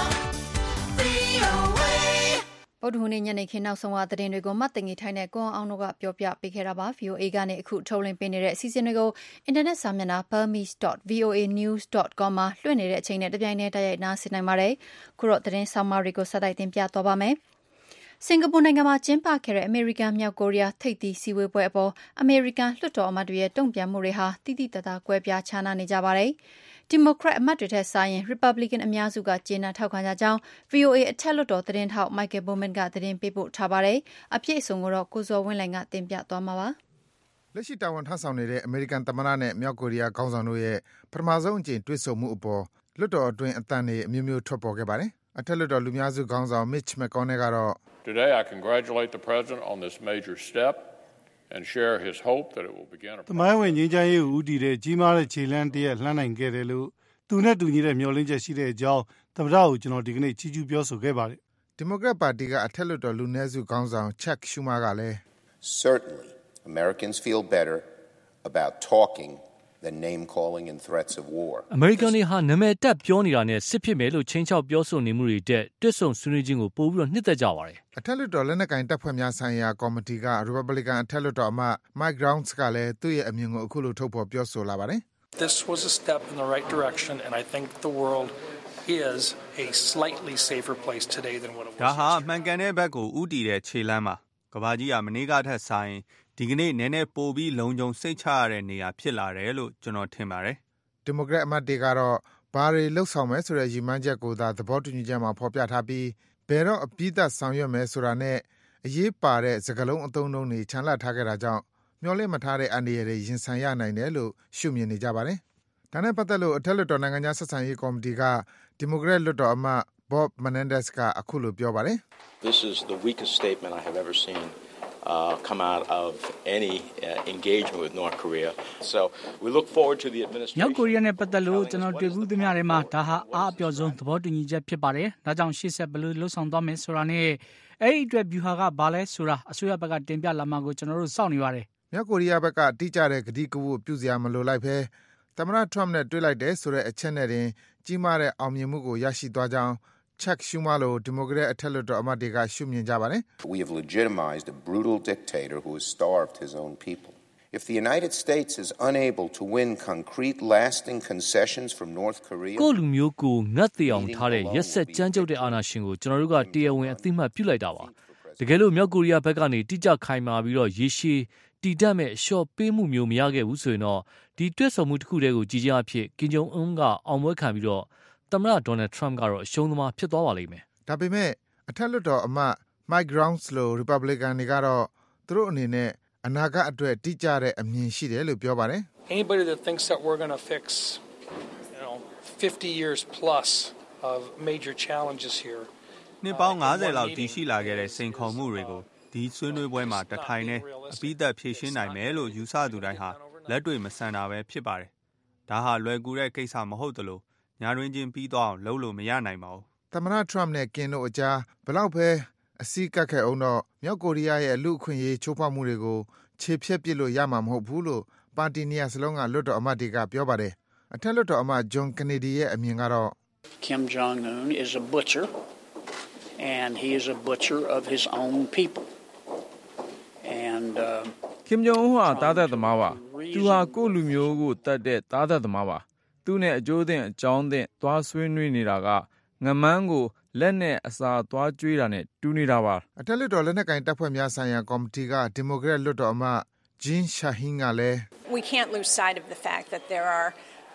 VOA ဗုဒ္ဓဟူးနေ့ညနေခင်းနောက်ဆုံးသတင်းတွေကိုမှတ်တင်ထိုင်တဲ့ကိုအောင်တို့ကပြောပြပေးခဲ့တာပါ VOA ကနေအခုထုတ်လွှင့်ပေးနေတဲ့အစီအစဉ်တွေကိုအင်တာနက်စာမျက်နှာ burmese.voanews.com မှာလွှင့်နေတဲ့အချိန်နဲ့တပြိုင်တည်းတိုက်ရိုက်နားဆင်နိုင်ပါတယ်ခုတော့သတင်းဆောင်မတွေကိုဆက်တိုက်တင်ပြသွားပါမယ်စင်ကာပူနိုင်ငံမှာကျင်းပခဲ့တဲ့အမေရိကန်မြောက်ကိုရီးယားထိပ်သီးစည်းဝေးပွဲအပေါ်အမေရိကန်လွှတ်တော်အမတ်တွေရဲ့တုံ့ပြန်မှုတွေဟာတိတိတသားကွဲပြားခြားနားနေကြပါတယ်ဒီမိုကရက်အမတ်တွေထက်စာရင် Republican အများစုကကျေနပ်ထောက်ခံကြကြောင်း VOA အထက်လွှတ်တော်သတင်းထောက် Michael Bowman ကသတင်းပေးပို့ထားပါတယ်။အပြည့်အစုံကိုတော့ကိုဇော်ဝင်းလှိုင်ကတင်ပြသွားမှာပါ။လက်ရှိတာဝန်ထမ်းဆောင်နေတဲ့အမေရိကန်သမ္မတနဲ့မြောက်ကိုရီးယားခေါင်းဆောင်တို့ရဲ့ပထမဆုံးအကြိမ်တွေ့ဆုံမှုအပေါ်လွှတ်တော်အတွင်းအသံတွေအမျိုးမျိုးထွက်ပေါ်ခဲ့ပါတယ်။အထက်လွှတ်တော်လူများစုခေါင်းဆောင် Mitch McConnell ကတော့ Today I congratulate the president on this major step.and share his hope that it will begin a သမိုင်းဝင်ငြိမ်းချမ်းရေးကိုဦးတည်တဲ့ကြီးမားတဲ့ခြေလှမ်းတစ်ရပ်လှမ်းနိုင်ခဲ့တယ်လို့သူနဲ့တူညီတဲ့မျှော်လင့်ချက်ရှိတဲ့အကြောင်းသမ္မတကိုကျွန်တော်ဒီကနေ့ချီးကျူးပြောဆိုခဲ့ပါတယ်။ဒီမိုကရက်ပါတီကအထက်လွှတ်တော်လူနည်းစုခေါင်းဆောင် Chuck Schumer ကလည်း Certainly Americans feel better about talking than name calling and threats of war. အမေရိကန်တွေဟာနာမည်တက်ပြောနေတာနဲ့စစ်ဖြစ်မယ်လို့ချင်းချောက်ပြောဆိုနေမှုတွေတက်တွစ်ဆုံဆွေးနွေးခြင်းကိုပို့ပြီးတော့နှစ်သက်ကြပါတယ်။အထက်လွှတ်တော်လက်နက်ကင်တပ်ဖွဲ့များဆိုင်ရာကော်မတီက Republican အထက်လွှတ်တော်အမတ် Mike Rounds ကလည်းသူ့ရဲ့အမြင်ကိုအခုလိုထုတ်ဖော်ပြောဆိုလာပါတယ်။ This was a step in the right direction and I think the world is a slightly safer place today than what it was. ဒါဟာမှန်ကန်တဲ့ဘက်ကိုဦးတည်တဲ့ခြေလှမ်းပါ။ကမ္ဘာကြီးကမနေ့ကထက်ဆိုင်ဒီကနေ့နည်းနည်းပိုပြီးလုံခြုံစိတ်ချရတဲ့နေရာဖြစ်လာတယ်လို့ကျွန်တော်ထင်ပါတယ်။ဒီမိုကရက်အမတ်တွေကတော့ဘာတွေလှုပ်ဆောင်မယ်ဆိုတဲ့ရည်မှန်းချက်ကိုသာသဘောတူညီချက်မှာဖော်ပြထားပြီးဘယ်တော့အပြည့်သက်ဆောင်ရွက်မယ်ဆိုတာနဲ့အရေးပါတဲ့စကားလုံးအသုံးအနှုန်းတွေခြံလှပ်ထားခဲ့တာကြောင့်မျှော်လင့်မထားတဲ့အန္တရာယ်တွေရင်ဆိုင်ရနိုင်တယ်လို့ရှုမြင်နေကြပါတယ်။ဒါနဲ့ပတ်သက်လို့အထက်လွှတ်တော်နိုင်ငံသားဆက်ဆံရေးကော်မတီကဒီမိုကရက်လွှတ်တော်အမတ် Bob Menendez ကအခုလိုပြောပါတယ်။ This is the weakest statement I have ever seen.come out of any engagement with North Korea. So we look forward to the administration. မြောက်ကိုရီးယားနဲ့ပတ်သက်လို့ကျွန်တော်တွေ့ဘူးသမျှတွေမှာဒါဟာအားအပြောဆုံးသဘောတူညီချက်ဖြစ်ပါတယ်။ဒါကြောင့်ရှေ့ဆက်ဘယ်လိုလှုပ်ဆောင်သွားမယ်ဆိုတာနဲ့အဲ့ဒီအတွက်ဗျူဟာကဘာလဲဆိုတာအစိုးရဘက်ကတင်ပြလာမှာကိုကျွန်တော်တို့စောင့်နေပါတယ်။မြောက်ကိုရီးယားဘက်ကတိကျတဲ့ကတိကဝတ်ပြုစရာမလိုလိုက်ဘဲသမ္မတ Trump နဲ့တွေ့လိုက်တဲ့ဆိုတဲ့အချက်နဲ့တင်ကြီးမားတဲ့အောင်မြင်မှုကိုရရှိသွားကြောင်းChuck Schumer လိုဒီမိုကရက်အထက်လွှတ်တော်အမတ်တွေကရှုမြင်ကြပါတယ်။ We have legitimized a brutal dictator who has starved his own people. If the United States is unable to win concrete lasting concessions from North Korea ကိုလူမျိုးကိုငတ်သေးအောင်ထားတဲ့ရက်ဆက်ကြမ်းကြုတ်တဲ့အာဏာရှင်ကိုကျွန်တော်တို့ကတရားဝင်အသိမှတ်ပြုလိုက်တာပါ။တကယ်လို့မြောက်ကိုရီးယားဘက်ကနေတိကျခိုင်မာပြီးတော့ရေရှည်တည်တတ်မဲ့အလျှော့ပေးမှုမျိုးမရခဲ့ဘူးဆိုရင်တော့ဒီတွက်ဆုံမှုတစ်ခုတည်းကိုကြည်ကြအဖြစ်ကင်ဂျုံအွန်းကအောင်ပွဲခံပြီးတော့သမ္မတ Donald Trump ကတော့အရှုံးသမားဖြစ်သွားပါလိမ့်မယ်။ဒါပေမဲ့အထက်လွှတ်တော်အမတ် Mike Rounds လို Republican တွေကတော့သူတို့အနေနဲ့အနာဂတ်အတွက်တိကျတဲ့အမြင်ရှိတယ်လို့ပြောပါတယ် Anybody that thinks that we're going to fix 50 years plus of major challenges here နှစ်ပေါင်း50လောက်တည်ရှိလာခဲ့တဲ့စိန်ခေါ်မှုတွေကိုဒီဆွေးနွေးပွဲမှာတထိုင်နဲ့အပိသက်ဖြေရှင်းနိုင်မယ်လို့ယူဆသူတိုင်းဟာလက်တွေ့မဆန်တာပဲဖြစ်ပါတယ်ဒါဟာလွယ်ကူတဲ့ကိစ္စမဟုတ်သလိုညာတွင်ချင်းပြီးတော့လုံးလို့မရနိုင်ပါဘူးသမ္မတ Trump နဲ့ကင်တို့အကြားဘလောက်ပဲအစည်းကပ်ခဲ့အောင်တော့မြောက်ကိုရီးယားရဲ့လူအခွင့်အရေးချိုးဖောက်မှုတွေကိုခြေဖြတ်ပစ်လို့ရမှာမဟုတ်ဘူးလို့ပါတီနေရာစလုံးကလွှတ်တော်အမတ်တွေကပြောပါတယ်အထက်လွှတ်တော်အမတ် John Kennedy ရဲ့အမြင်ကတော့ Kim Jong-un is a butcher and he is a butcher of his own people and Kim Jong-un ဟာသားသက်သမားပါသူဟာကိုယ့်လူမျိုးကိုတတ်တဲ့သားသက်သမားပါသူနဲ့အကျိုးသင့်အကြောင်းသင့်သွားဆွေးနွေးနေတာကငမန်းကိုလက်နဲ့အစာသွားကျွေးတာနဲ့တူနေတာပါအထက်လွှတ်တော်လက်နက်ကင်တပ်ဖွဲ့များဆိုင်ရာကော်မတီကဒီမိုကရက်လွှတ်တော်အမတ် Jean Shaheen ကလည်း We can't lose sight of the fact that there are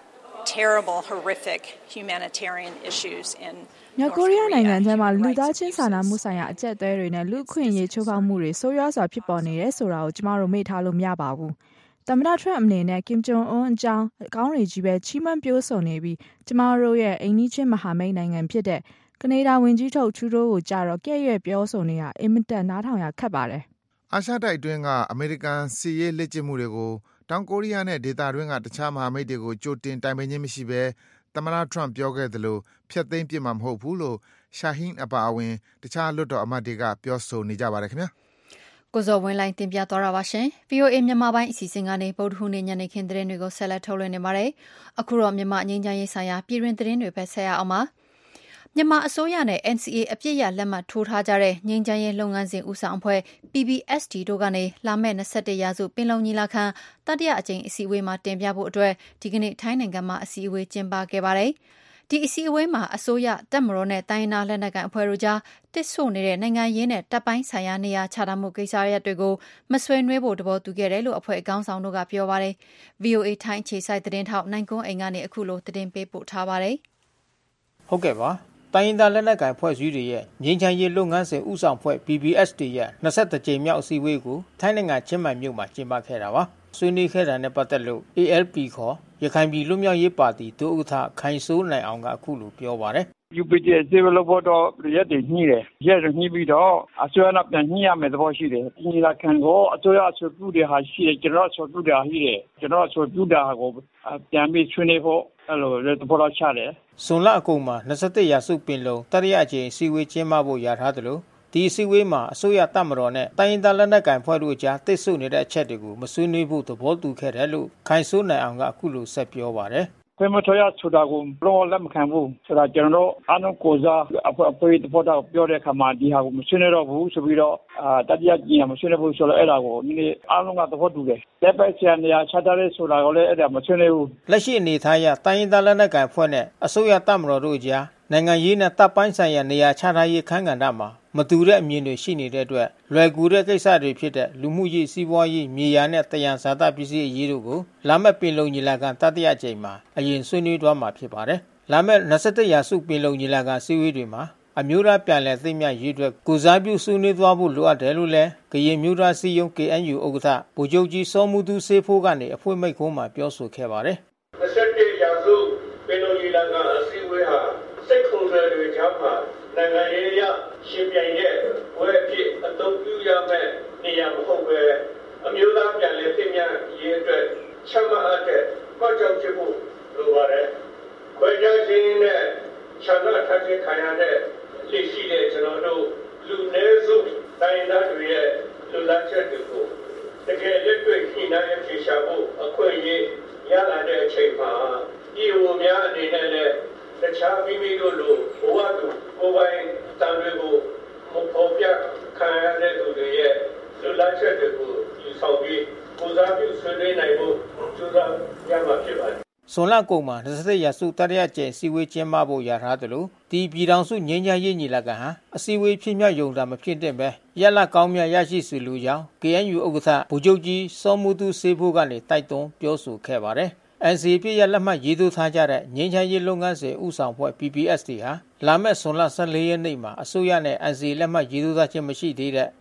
terrible horrific humanitarian issues in မြောက်ကိုရီးယားနိုင်ငံထဲမှာလူသားချင်းစာနာမှုဆိုင်ရာအကျပ်အသေးတွေနဲ့လူခွင့်ရေးချိုးဖောက်မှုတွေဆိုးရွားစွာဖြစ်ပေါ်နေတယ်ဆိုတာကိုကျမတို့မေ့ထားလို့မရပါဘူးသမ္မတ Trump အနေနဲ့ Kim Jong Un အကြောင်းအကောင်းတွေကြီးပဲချီးမွမ်းပြောဆိုနေပြီးကျမတို့ရဲ့အိမ်နီးချင်းမဟာမိတ်နိုင်ငံဖြစ်တဲ့ကနေဒါဝန်ကြီးချုပ် Trudeau ကိုကြတော့ကဲ့ရဲ့ပြောဆိုနေတာအင်မတန်နားထောင်ရခက်ပါတယ်အာရှတိုက်အတွင်းကအမေရိကန်စီးရေးလက်ကျင့်မှုတွေကိုတောင်ကိုရီးယားနဲ့ဒေသတွင်းကတခြားမဟာမိတ်တွေကိုကြိုတင်တိုင်ပင်ခြင်းမရှိဘဲသမ္မတ Trump ပြောခဲ့သလိုဖျက်သိမ်းပစ်မှာမဟုတ်ဘူးလို့ Shaheen အပါအဝင်တခြားလွှတ်တော်အမတ်တွေကပြောဆိုနေကြပါတယ်ခင်ဗျာကိုဇော်ဝင်းလိုင်းတင်ပြသွားတာပါရှင် VOA မြန်မာပိုင်းအစီအစဉ်ကနေဗုဒ္ဓဟူးနေ့ညနေခင်းသတင်းတွေကိုဆက်လက်ထုတ်လွှင့်နေပါတယ်အခုတော့မြန်မာငြိမ်းချမ်းရေးဆိုင်ရာပြည်တွင်းသတင်းတွေပဲဆက်ရအောင်ပါမြန်မာအစိုးရနဲ့ NCA အပြစ်ရလက်မှတ်ထိုးထားကြတဲ့ငြိမ်းချမ်းရေးလုပ်ငန်းစဉ်ဦးဆောင်အဖွဲ့ PPST တို့ကနေလာမယ့်21ရာစုပင်လုံညီလာခံတတိယအကြိမ်အစည်းအဝေးမှာတင်ပြဖို့အတွက်ဒီကနေ့ထိုင်းနိုင်ငံမှာအစည်းအဝေးကျင်းပခဲ့ပါတယ်ဒီအစည်းအဝေးမှာအစိုးရတပ်မတော်နဲ့တိုင်းရင်းသားလက်နက်ကိုင်အဖွဲ့တို့ကြားတစ်ဆို့နေတဲ့နိုင်ငံရေးနဲ့တပ်ပိုင်းဆိုင်ရာနေရာချထားမှုကိစ္စရပ်တွေကိုမဆွေးနွေးဖို့တဘောတူခဲ့တယ်လို့အဖွဲ့အကောင်းဆောင်တို့ကပြောပါတယ် VOA ထိုင်းခြေစိုက်သတင်းထောက်နိုင်ကွန်းအိမ်ကနေအခုလိုသတင်းပေးပို့ထားပါတယ်ဟုတ်ကဲ့ပါတိုင်းရင်းသားလက်နက်ကိုင်ဖွဲ့စည်းတွေရဲ့ငြိမ်းချမ်းရေးလုပ်ငန်းစဉ်ဦးဆောင်ဖွဲ့ PPST ရဲ့20ကြိမ်မြောက်အစည်းအဝေးကိုထိုင်းနိုင်ငံချင်းမိုင်မြို့မှာကျင်းပခဲ့တာပါဆွေးနွေးခဲ့တာနဲ့ပတ်သက်လို့ ALP ခေါ်ရခိုင်ပြည်လွတ်မြောက်ရေးပါတီဒုဥက္ကဋ္ဌခိုင်စိုးနိုင်အောင်ကအခုလိုပြောပါတယ် UPT စေဘလို့ပေါ်တော့ရက်တည်ညှိတယ်ရက်ညှိပြီးတော့အစိုးရနဲ့ပြန်ညှိရမယ်သဘောရှိတယ်ဒီလာခံကိုအစိုးရအဆိုပြုတဲ့ဟာရှိတယ်ကျွန်တော်အဆိုပြုတာရှိတယ်ကျွန်တော်အဆိုပြုတာကိုပြန်ပြီးဆွေးနွေးဖို့အဲ့လိုသဘောချတယ်ဇွန်လအကုန်မှာ21ရာစုပင်လုံတတိယအကြိမ်စီဝေးကျင်းပဖို့ရထားတယ်လို့ဒီစီဝေးမှာအစိုးရတပ်မတော်နဲ့တိုင်းရင်းသားလက်နက်ကိုင်ဖွဲ့တို့ကြားတိတ်ဆုပ်နေတဲ့အချက်တွေကိုမဆွေးနွေးဖို့သဘောတူခဲ့တယ်လို့ခိုင်စိုးနိုင်အောင်ကအခုလိုဆက်ပြောပါတယ်ခွင့်မထွက်ရဆိုတာကိုလုံးဝလက်မခံဘူးဆိုတာကျွန်တော်တို့အားလုံးကိုစားအဖွဲ့သဘောထားပြောတဲ့အခါမှာဒီဟာကိုမဆွေးနွေးတော့ဘူးဆိုပြီးတော့တတိယကြိမ်မဆွေးနွေးဘူးဆိုတော့အဲ့ဒါကိုဒီနေ့အားလုံးကသဘောတူတယ်လက်ပိုက်ဆရာနေရာချထားတဲ့ဆိုတာကိုလည်းအဲ့ဒါမဆွေးနွေးဘူးလက်ရှိအနေထားအရတိုင်းရင်းသားလက်နက်ကိုင်ဖွဲ့နဲ့အစိုးရတပ်မတော်တို့ကြားနိုင်ငံရေးနဲ့တပ်ပိုင်းဆိုင်ရာနေရာချထားရေးခန်းကဏ္ဍမှာမတူတဲ့အမြင်တွေရှိနေတဲ့အတွက်လွယ်ကူတဲ့ကိစ္စတွေဖြစ်တဲ့လူမှုရေးစီးပွားရေးမြေယာနဲ့တယံဇာတပစ္စည်းအရေးတို့ကိုလာမယ့်ပင်လုံညီလာခံတတိယကြိမ်မှာအရင်ဆွေးနွေးသွားမှာဖြစ်ပါတယ်။လာမယ့်21ရာစုပင်လုံညီလာခံစည်းဝေးတွေမှာအမျိုးသားပြန်လည်သိမ်းမြတ်ရေးအတွက်ကိုစားပြုဆွေးနွေးသွားဖို့လိုအပ်တယ်လို့လည်းကရင်မျိုးသားစီယုံ KNU ဥက္ကဋ္ဌဗိုလ်ချုပ်ကြီးစောမှုသူစေးဖိုးကနေအဖွဲ့မိတ်ကုန်းမှာပြောဆိုခဲ့ပါတယ်။21ရာစုပင်လုံညီလာခံအစည်းအဝေးဟာစိတ်ခုံတွေကြားမှာနိုင်ငံရေးရရှင်ပြိုင်တဲ့ဝဲဖြစ်အသုံးပြုရမယ့်နေရာမဟုတ်ပဲအမျိုးသားပြန်လည်သိမြတ်ရေးအတွက်ချမှတ်အပ်တဲ့မှတ်ချက်ဖြစ်ဖို့လိုပါတယ်။ခွဲခြားခြင်းနဲ့ခြံရထပ်ခြင်းခံရတဲ့လက်ရှိတဲ့ကျွန်တော်တို့လူနည်းစုတိုင်းသားတွေရဲ့လူလားချက်တွေကိုတကယ်လက်တွေ့ရှင်းနိုင်ဖြေရှာဖို့အခွင့်အရေးရလာတဲ့အချိန်မှာဒီဟိုများအနေနဲ့လည်းတခြားမိမိတို့လိုဘဝတူကိုယ်ပိုင်တန်တွေကိုမပေါ်ပြခံရတဲ့သူတွေရဲ့လူလားချက်တွေကိုယူဆောင်ပြီးကိုစားပြုဆွေးနွေးနိုင်ဖို့ကြိုးစားရမှာဖြစ်ပါတယ်ဇွန်လကုန်မှာ21ရာစုတတိယကျင်းစီဝေးကျင်းပဖို့ရထားတယ်လို့ဒီပြည်ထောင်စုငြိမ်းချမ်းရေးညီလာခံဟာအစည်းအဝေးဖြစ်မြောက်ရုံသာမဖြစ်တဲ့ပဲရက်လက်ကောင်းမြတ်ရရှိစေလိုကြောင်း KNU ဥက္ကဋ္ဌဗိုလ်ချုပ်ကြီးစောမှုသူစေးဖို့ကနေတိုက်တွန်းပြောဆိုခဲ့ပါတယ်NCA ပြည့်ရလက်မှတ်ရေးထိုးထားကြတဲ့ငြိမ်းချမ်းရေးလုပ်ငန်းစဉ်ဦးဆောင်ဖွဲ့ PPST ဟာလာမယ့်ဇွန်လ14ရက်နေ့မှာအစိုးရနဲ့ NCA လက်မှတ်ရေးထိုးထားခြင်းမရှိသေးတဲ့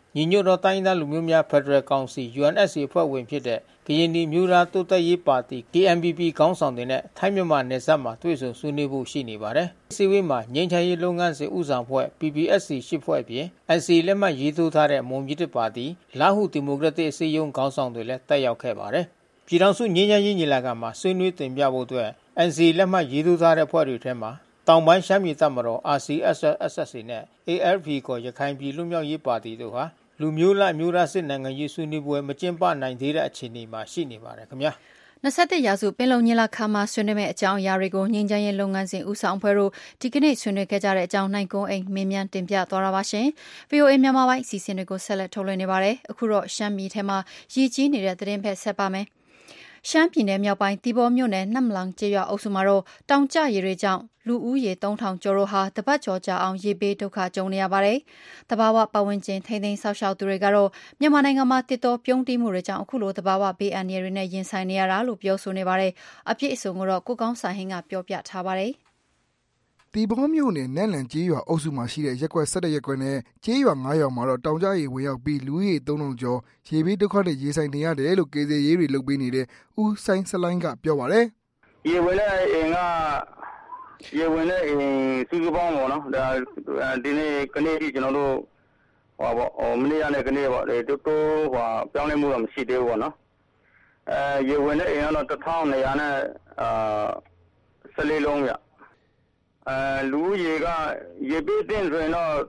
ညီညွတ်သောတိုင်းဒေသလူမျိုးများဖက်ဒရယ်ကောင်စီ UNSC အဖွဲ့ဝင်ဖြစ်တဲ့ကရင်ပြည်မျိုးသားတိုးတက်ရေးပါတီ KNPP ခေါင်းဆောင်တွေနဲ့ထိုင်းမြန်မာနယ်စပ်မှာတွေ့ဆုံဆွေးနွေးဖို့ရှိနေပါတယ်။စီဝေးမှာငြိမ်းချမ်းရေးလုပ်ငန်းစဉ်ဦးဆောင်ဖွဲ့ PPSC 10ဖွဲ့ပြင် NC လက်မှတ်ရေးထိုးထားတဲ့မွန်ပြည်သစ်ပါတီလာဟုဒီမိုကရက်တစ်အစည်းအရုံးခေါင်းဆောင်တွေလည်းတက်ရောက်ခဲ့ပါတယ်။ပြည်ထောင်စုငြိမ်းချမ်းရေးညီလာခံမှာဆွေးနွေးတင်ပြဖို့အတွက် NC လက်မှတ်ရေးထိုးထားတဲ့ဖွဲ့တွေထဲမှာတောင်ပိုင်းရှမ်းပြည်တပ်မတော် RCSS/SSA နဲ့ ALP ကိုရခိုင်ပြည်လွတ်မြောက်ရေးပါတီတို့ဟာလူမျိုးလားမျိုးသားစစ်နိုင်ငံရေးဆွေးနွေးပွဲမကျင်းပနိုင်သေးတဲ့အခြေအနေမှာရှိနေပါတယ်ခင်ဗျာ 21ရာစုပင်လုံညီလာခံမှာဆွေးနွေးမယ့်အကြောင်းအရာတွေကိုငြိမ်းချမ်းရေးလုပ်ငန်းစဉ်ဦးဆောင်အဖွဲ့တို့ဒီကနေ့ဆွေးနွေးခဲ့ကြတဲ့အကြောင်းနိုင်ကုန်းအိမ်မင်းမြန်တင်ပြသွားတာပါရှင်။ VOA မြန်မာပိုင်းအစီအစဉ်တွေကိုဆက်လက်ထုတ်လွှင့်နေပါတယ်။အခုတော့ရှမ်းပြည်ထဲမှာရည်ကြီးနေတဲ့သတင်းဖက်ဆက်ပါမယ်။ရှမ်းပြည်နယ်မြောက်ပိုင်းတီဘောမြို့နယ်နမ်လန်ကျေးရွာအုပ်စုမှာတော့တောင်ကျရေတွေကြောင့်လူဦးရေ3000ကျော်တို့ဟာတပတ်ကျော်ကြာအောင်ရေဘေးဒုက္ခကြုံနေရပါတယ်။တဘာဝပတ်ဝန်းကျင်ထိန်းသိမ်းဆောက်ရှောက်သူတွေကတော့မြန်မာနိုင်ငံမှာတစ်တော်ပြုံးတိမှုတွေကြောင့်အခုလိုတဘာဝဘေးအန္တရာယ်တွေနဲ့ရင်ဆိုင်နေရတာလို့ပြောဆိုနေပါတယ်။အပြည့်အစုံကိုတော့ကိုကောင်းဆိုင်ဟင်းကပြောပြထားပါတယ်။တီဘောမြို့နယ်နန့်လန်ကျေးရွာအုပ်စုမှာရှိတဲ့ရက်ကွက်17ရက်ကွက်နဲ့ကျေးရွာ9ရွာမှာတော့တောင်ကျရေဝင်ရောက်ပြီးလူဦးရေ3000ကျော်ရေဘေးဒုက္ခနဲ့ရင်ဆိုင်နေရတယ်လို့ကေဇေရေးတွေလုပ်ပေးနေတဲ့ဦးဆိုင်စလိုင်းကပြောပါတယ်။ရေဝင်တဲ့အိမ်စုစုပေါင်းပေါ့နော်ဒါဒီနေ့ကနေ့ကျွန်တော်တို့မနေ့ကနဲ့ကနေ့ပေါ့တော်တော်ပြောင်းလဲမှုတော့မရှိသေးဘူးပေါ့နော်ရေဝင်တဲ့အိမ်ကတော့1200နဲ့14လုံးပြလူရေကရေပေးတင်ဆိုရင်တော့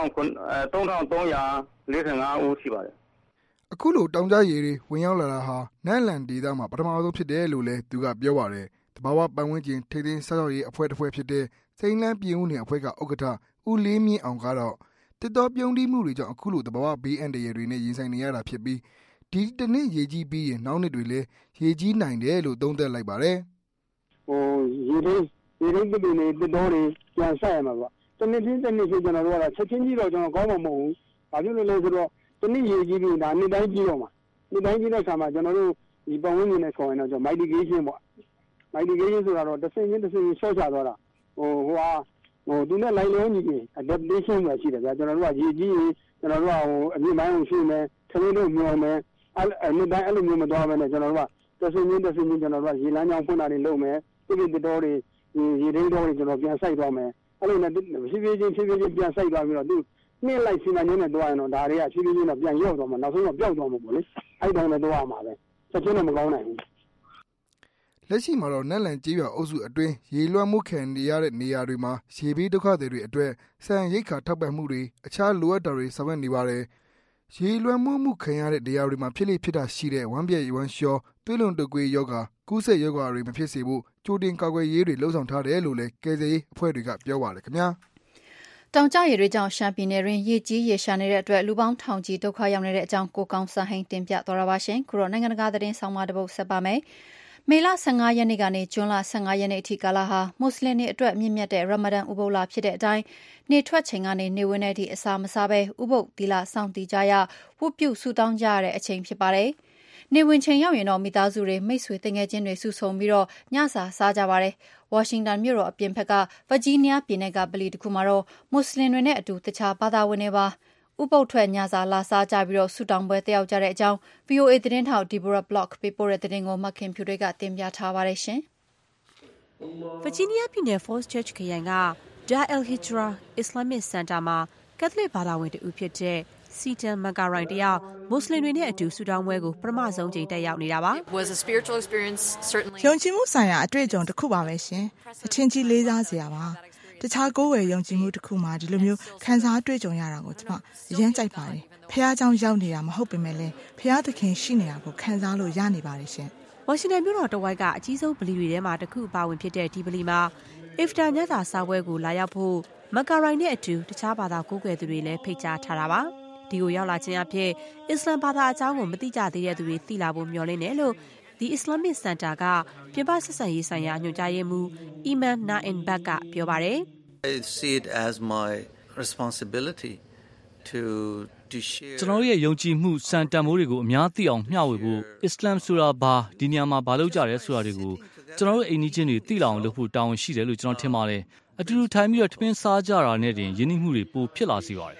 3345ဦးရှိပါတယ်အခုလိုတောင်ကျရေတွေဝင်ရောက်လာတာဟာနန့်လန်ဒေသမှာပထမဆုံးဖြစ်တယ်လို့လည်းသူကပြောပါတယ်တဘာဝပတ်ဝန်းကျင်ထိန်းသိမ်းဆောက်ရှောက်ရေးအဖွဲ့တစ်ဖွဲ့ဖြစ်တဲ့စိန်လန်းပြည်ဦးနယ်အဖွဲ့ကဥက္ကဋ္ဌဦးလေးမြင့်အောင်ကတော့တစ်တော်ပြုံးတိမှုတွေကြောင့်အခုလိုတဘာဝဘေးအန္တရာယ်တွေနဲ့ရင်ဆိုင်နေရတာဖြစ်ပြီးဒီတနေ့ရေကြီးပြီးရင်နောက်နှစ်တွေလည်းရေကြီးနိုင်တယ်လို့သုံးသပ်လိုက်ပါတယ်ရေတွေပြည်နေတစ်တော်တွေပြန်ဆက်ရမှာပေါ့တနေ့ချင်းဆိုကျွန်တော်တို့ကချက်ချင်းကြီးတော့ကျွန်တော်ကောင်းမှာမဟုတ်ဘူးဘာဖြစ်လို့လဲဆိုတော့တနေ့ရေကြီးပြီးဒါနေ့တိုင်းကြီးတော့မှာနေ့တိုင်းကြီးတဲ့အခါမှာကျွန်တော်တို့ဒီပတ်ဝန်းကျင်နဲ့ခေါ်ရင်တော့ကျွန်တော် mitigation ပေါ့ mitigation ဆိုတာတော့တစ်စင်းဆော့ချသွားတာသူနဲ့လိုက်လုံးကြီး adaptation ပဲရှိတယ်ဗျာကျွန်တော်တို့ကရေကြီးရင်ကျွန်တော်တို့ကအမြင့်ပိုင်းကိုရှိမယ်ခလေးတို့မျောမယ်နေ့တိုင်းအဲ့လိုမျိုးမသွားဘဲနဲ့ကျွန်တော်တို့ကတစ်စင်းချင်းကျွန်တော်တို့ကရေလမ်းကြောင်းဖွင့်တာတွေလုပ်မယ်ပြည်တော်တွေရေထိန်းတော်တွေကျွန်တော်ပြန်ဆိုင်သွားမယ်အဲ့လိုနဲ့ဖြည်းဖြည်းချင်းပြန်ဆိုင်သွားပြီးတော့သူနှစ်လိုက်စီမံခြင်းနဲ့တွားရင်တော့ဒါတွေကဖြည်းဖြည်းချင်းတော့ပြန်ရောက်သွားမှာနောက်ဆုံးတော့ပျောက်သွားမှာပေါ့လေအဲ့တိုင်းနဲ့တွားမှာပဲချက်ချင်းတော့မကောင်းနိုင်ဘူးလက်ရှိမှာတော့နန့်လန်ကျေးရွာအုပ်စုအတွင်းရေလွှမ်းမှုခံနေရတဲ့နေရာတွေမှာရေဘေးဒုက္ခတွေအတွက်ဆန်ရိက္ခာထောက်ပံ့မှုတွေအခြားလိုအပ်တာတွေဆောင်ရွက်နေပါတယ်ရေလွှမ်းမှုခံရတဲ့နေရာတွေမှာဖြစ်တာရှိတဲ့ဝမ်းပြက်ဝမ်းလျှောသွေးလွန်တုပ်ကွေးယောဂကူးစက်ယောဂတွေမဖြစ်စေဖို့ကြိုတင်ကာကွယ်ရေးတွေလှုံ့ဆော်ထားတယ်လို့လည်းကယ်ဆယ်ရေးအဖွဲ့တွေကပြောပါတယ်ခင်ဗျာတောင်ကျရေတွေကြောင့်ရှမ်းပြည်နယ်တွင်ရေကြီးရေရှာနေတဲ့အတွက်လူပေါင်းထောင်ချီဒုက္ခရောက်နေတဲ့အကြောင်းကိုကောင်းစံဟိန်တင်ပြသွားတာပါရှင်ခုတော့နိုင်ငံတကာသတင်းဆောင်မတစ်ပုဒ်ဆက်ပါမယ်မေလ15ရက်နေ့ကနေဇွန်လ15ရက်နေ့အထိကာလဟာမွတ်စလင်တွေအတွက်မြင့်မြတ်တဲ့ရမဒန်ဥပုသ်လဖြစ်တဲ့အတိုင်းနေထွက်ချိန်ကနေနေဝင်တဲ့အထိအစာမစားဘဲဥပုသ်သီလစောင့်တည်ကြရဝတ်ပြုဆုတောင်းကြရတဲ့အချိန်ဖြစ်ပါတယ်။နေဝင်ချိန်ရောက်ရင်တော့မိသားစုတွေမိတ်ဆွေတငယ်ချင်းတွေစုဆုံပြီးတော့ညစာစားကြပါတယ်။ဝါရှင်တန်မြို့တော်အပြင်ဘက်ကဗာဂျီးနီးယားပြည်နယ်ကဗလီတစ်ခုမှာတော့မွတ်စလင်တွေနဲ့အတူတခြားဘာသာဝင်တွေပါဥပုသ်ထွက်ညစာလာစားကြပြီးတော့ဆုတောင်းပွဲတက်ရောက်ကြတဲ့အကြောင်း VOA သတင်းထောက် Deborah Block ပေးပို့တဲ့သတင်းကိုမခင်ဖြူတွေကတင်ပြထားပါတယ်ရှင်။ Virginia ပြည်နယ် Falls Church ခရိုင်က Dar el-Hijra Islamic Center မှာကက်သလစ်ဘာသာဝင်တူဖြစ်တဲ့စီတန်မကာရိုင်တယောက်မွတ်စလင်တွေနဲ့အတူဆုတောင်းပွဲကိုပထမဆုံးချိန်တက်ရောက်နေတာပါ။ It was a spiritual experience certainly. ယုံကြည်မှုဆိုင်ရာအတွေ့အကြုံတစ်ခုပါပဲရှင်။အထင်ကြီးလေးစားစရာပါ။တခြားကိုယ်ဝယ်ယုံကြည်မှုတစ်ခုမှဒီလိုမျိုးခံစားတွေ့ကြုံရတာကိုကျွန်မအရင်ကြိုက်ပါတယ်။ဖះเจ้าရောက်နေတာမဟုတ်ပေမဲ့လည်းဖះသခင်ရှိနေတာကိုခံစားလို့ရနေပါတယ်ရှင်။ဝါရှင်တန်မြို့တော်တဝိုက်ကအကြီးဆုံးဗလီတွေထဲမှာတစ်ခုပါဝင်ဖြစ်တဲ့ဒီဗလီမှာအဖတာညစာစားပွဲကိုလာရောက်ဖို့မကာရိုင်နဲ့အတူတခြားဘာသာကိုးကွယ်သူတွေလည်းဖိတ်ကြားထားတာပါ။ဒီကိုရောက်လာခြင်းအဖြစ်အစ္စလမ်ဘာသာအကြောင်းကိုမသိကြသေးတဲ့သူတွေသိလာဖို့မျှော်လင့်တယ်လို့The Islamic Center ကပြင်ပဆက်ဆံရေးဆိုင်ရာညွှန်ကြားရေးမှူး Iman Nain Bak ကပြောပါတယ် I see it as my responsibility to share ကျွန်တော်ရဲ့ယုံကြည်မှုစံတန်ဖိုးတွေကိုအများသိအောင်မျှဝေဖို့အစ္စလာမ်ဆိုတာဘာဒီနေရာမှာဘာလုပ်ကြရဲဆိုတာတွေကိုကျွန်တော်တို့အိမ်နီးချင်းတွေသိလာအောင်လုပ်ဖို့တာဝန်ရှိတယ်လို့ကျွန်တော်ထင်ပါတယ်အတူတူထိုင်ပြီးတော့ထမင်းစားကြတာနဲ့တင်ယဉ်ကျေးမှုတွေပိုဖြစ်လာစေပါတယ်ခ